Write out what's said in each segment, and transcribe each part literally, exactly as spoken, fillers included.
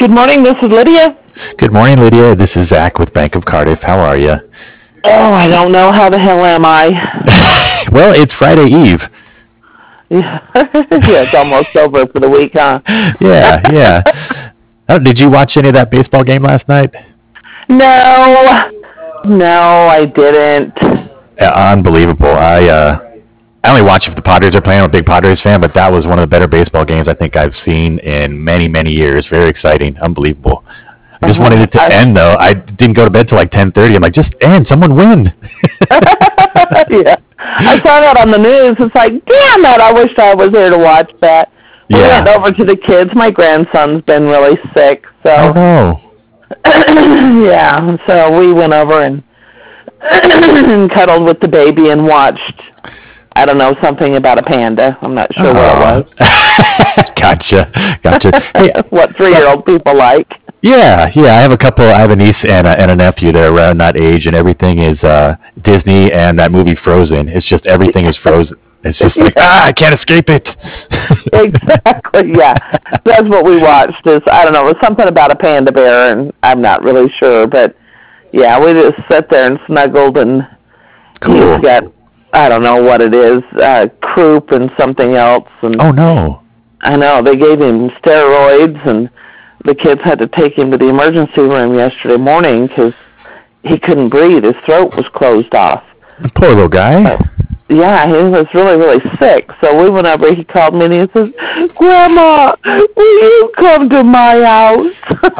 Good morning, this is Lydia. Good morning, Lydia. This is Zach with Bank of Cardiff. How are you? Oh, I don't know. How the hell am I? Well, it's Friday Eve. Yeah, yeah, it's almost over for the week, huh? Yeah, yeah. Oh, did you watch any of that baseball game last night? No, no, I didn't. Uh, unbelievable. I uh, I only watch if the Padres are playing. I'm a big Padres fan, but that was one of the better baseball games I think I've seen in many, many years. Very exciting. Unbelievable. I just Uh-huh. wanted it to I, end, though. I didn't go to bed till like ten thirty. I'm like, just end. Someone win. yeah, I saw that on the news. It's like, damn it! I wish I was there to watch that. We Yeah. went over to the kids. My grandson's been really sick, Oh, so no. yeah. So we went over and, and cuddled with the baby and watched. I don't know, something about a panda. I'm not sure what it Oh. Gotcha. Gotcha. Hey, was. What three-year-old people like. yeah, yeah. I have a couple. I have a niece and a, and a nephew that are around that age, and everything is uh, Disney and that movie Frozen. It's just everything is frozen. It's just like, ah, I can't escape it. Exactly, yeah. That's what we watched. Is I don't know, it was something about a panda bear, and I'm not really sure, but yeah, we just sat there and snuggled, and Cool. he's got, I don't know what it is, uh, croup and something else, and Oh no. I know, they gave him steroids, and the kids had to take him to the emergency room yesterday morning because he couldn't breathe. His throat was closed off. Poor little guy. So, yeah, he was really, really sick. So we went over, he called me and he says, Grandma, will you come to my house?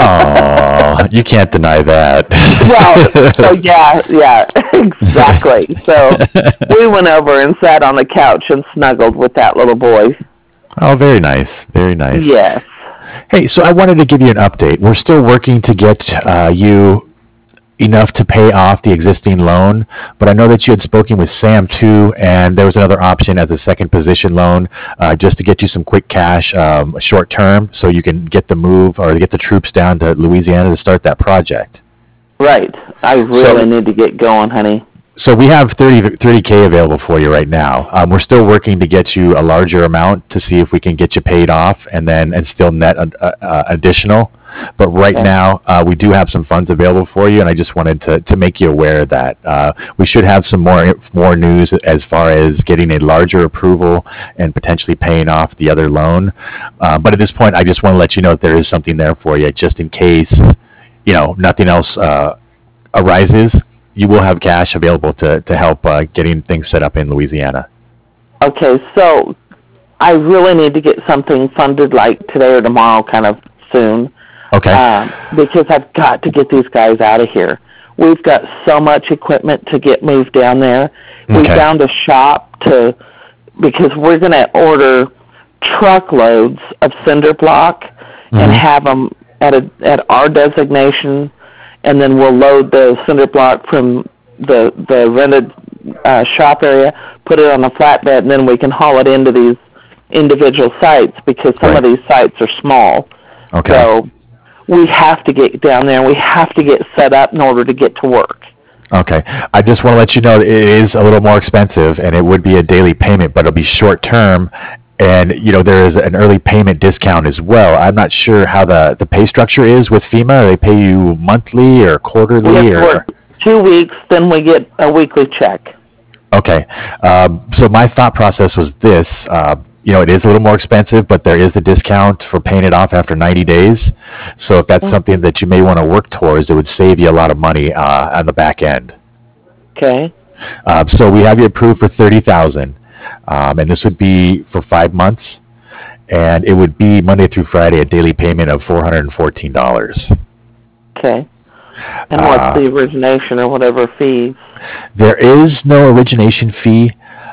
Oh, you can't deny that. Well, so yeah, yeah, exactly. So we went over and sat on the couch and snuggled with that little boy. Oh, very nice. Very nice. Yes. Hey, so I wanted to give you an update. We're still working to get uh, you enough to pay off the existing loan, but I know that you had spoken with Sam too, and there was another option as a second position loan, uh, just to get you some quick cash, um, short term, so you can get the move or get the troops down to Louisiana to start that project. Right. I really So- need to get going, honey. So we have thirty K available for you right now. Um, we're still working to get you a larger amount to see if we can get you paid off and then and still net uh, uh, additional. But right Okay. now, uh, we do have some funds available for you, and I just wanted to, to make you aware of that. Uh, we should have some more more news as far as getting a larger approval and potentially paying off the other loan. Uh, but at this point, I just want to let you know that there is something there for you, just in case, you know, nothing else uh, arises. You will have cash available to, to help uh, getting things set up in Louisiana. Okay, so I really need to get something funded like today or tomorrow, kind of soon, Okay. uh, because I've got to get these guys out of here. We've got so much equipment to get moved down there. We Okay. found a shop to, because we're going to order truckloads of cinder block and Mhm. have them at a at our designation, and then we'll load the cinder block from the the rented uh, shop area, put it on a flatbed, and then we can haul it into these individual sites because some of Right. these sites are small. Okay. So we have to get down there. We have to get set up in order to get to work. Okay. I just want to let you know that it is a little more expensive, and it would be a daily payment, but it'll be short term. And, you know, there is an early payment discount as well. I'm not sure how the, the pay structure is with FEMA. They pay you monthly or We have quarterly to or... work two weeks, then we get a weekly check. Okay. Um, so my thought process was this. Uh, you know, it is a little more expensive, but there is the discount for paying it off after ninety days. So if that's Mm. something that you may want to work towards, it would save you a lot of money uh, on the back end. Okay. Uh, so we have you approved for thirty thousand dollars, um, and this would be for five months, and it would be Monday through Friday a daily payment of four hundred fourteen dollars. Okay. And Uh, what's the origination or whatever fee? There is no origination fee.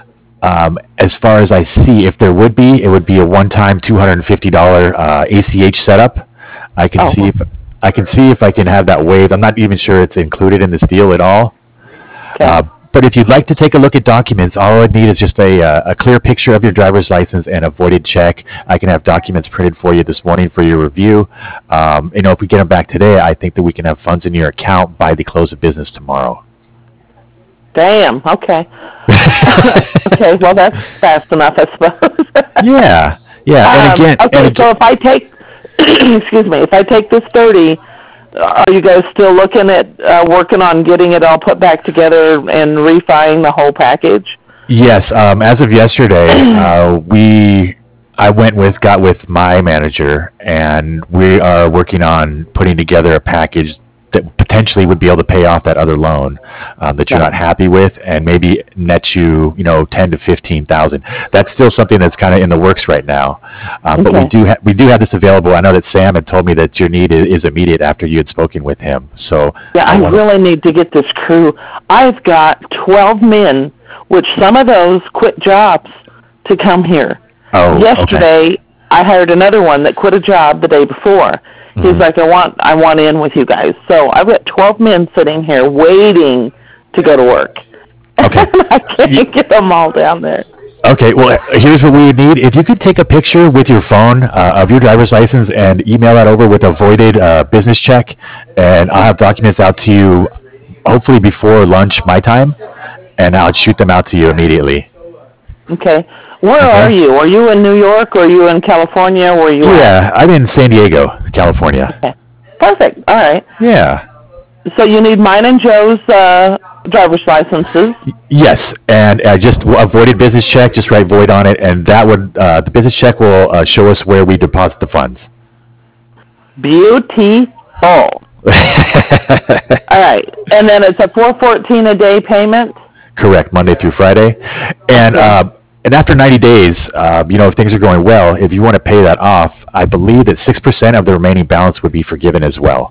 Um, as far as I see, if there would be, it would be a one-time two hundred fifty dollars uh, A C H setup. I can Oh. see if I can see if I can have that waived. I'm not even sure it's included in this deal at all. Okay. Uh, but if you'd like to take a look at documents, all I'd need is just a, uh, a clear picture of your driver's license and a voided check. I can have documents printed for you this morning for your review. Um, you know, if we get them back today, I think that we can have funds in your account by the close of business tomorrow. Damn. Okay. Okay. Well, that's fast enough, I suppose. Yeah, yeah. And Um, again, okay. and again So if I take excuse me, if I take this thirty, are you guys still looking at uh, working on getting it all put back together and refining the whole package? Yes, um, as of yesterday, uh, we I went with got with my manager, and we are working on putting together a package that potentially would be able to pay off that other loan um, that you're not happy with, and maybe net you, you know, ten to fifteen thousand. That's still something that's kind of in the works right now, um, but we Okay. do ha- we do have this available. I know that Sam had told me that your need is, is immediate after you had spoken with him. So Yeah, I wanna- really need to get this crew. I've got twelve men, which some of those quit jobs to come here. Oh, okay. Yesterday, I hired another one that quit a job the day before. He's Mhm. like, I want, I want in with you guys. So I've got twelve men sitting here waiting to go to work. Okay. I can't get them all down there. Okay, well, here's what we would need. If you could take a picture with your phone uh, of your driver's license and email that over with a voided uh, business check, and I'll have documents out to you hopefully before lunch my time, and I'll shoot them out to you immediately. Okay. Where Okay. are you? Are you in New York or are you in California? Where are you at? Yeah, I'm in San Diego, California. Okay. Perfect. All right. Yeah. So you need mine and Joe's uh, driver's licenses. Yes, and uh, just a voided business check, just write void on it, and that would, uh, the business check will uh, show us where we deposit the funds. Beautiful. All right. And then it's a four fourteen a day payment? Correct, Monday through Friday. And Okay. uh, and after ninety days, uh, you know, if things are going well, if you want to pay that off, I believe that six percent of the remaining balance would be forgiven as well.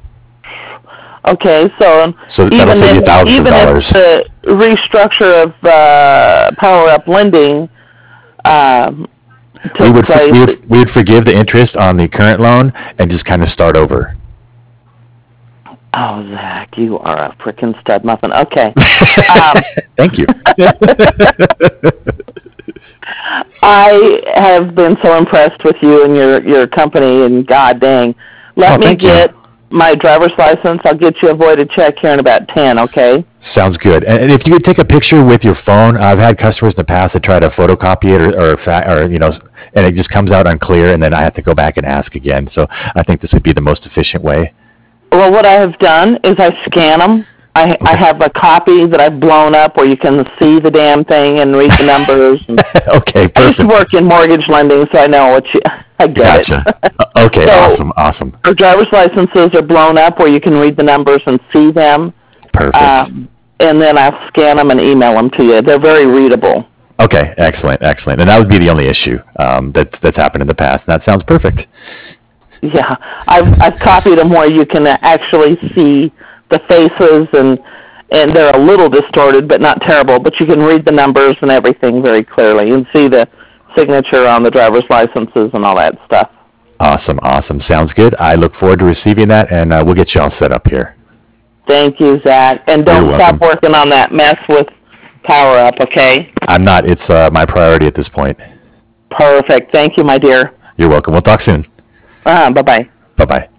Okay, so, So that'll even save you if, thousands of even dollars. if the restructure of uh, Power Up Lending um, took We would, for- place, we would we would forgive the interest on the current loan and just kind of start over. oh, Zach, you are a frickin' stud muffin. Okay. um, Thank you. I have been so impressed with you and your, your company, and god dang. Let Oh, me thank you. get my driver's license. I'll get you a voided check here in about ten, okay? Sounds good. And and if you could take a picture with your phone, I've had customers in the past that try to photocopy it or or, fa- or you know, and it just comes out unclear, and then I have to go back and ask again. So I think this would be the most efficient way. Well, what I have done is I scan them. I, I have a copy that I've blown up where you can see the damn thing and read the numbers. And Okay, I used perfect. to work in mortgage lending, so I know what you, I get Gotcha. it. Uh, okay, So- awesome, awesome, Our driver's licenses are blown up where you can read the numbers and see them. perfect. Um, and then I'll scan them and email them to you. They're very readable. Okay, excellent, excellent. And that would be the only issue um, that's that's happened in the past. That sounds perfect. Yeah, I've I've copied them where you can actually see the faces, and and they're a little distorted, but not terrible. But you can read the numbers and everything very clearly, and see the signature on the driver's licenses and all that stuff. Awesome, awesome. Sounds good. I look forward to receiving that, and uh, we'll get you all set up here. Thank you, Zach, and don't You're stop welcome. working on that mess with Power Up, okay? I'm not. It's uh, my priority at this point. Perfect. Thank you, my dear. You're welcome. We'll talk soon. Uh, bye bye. Bye bye.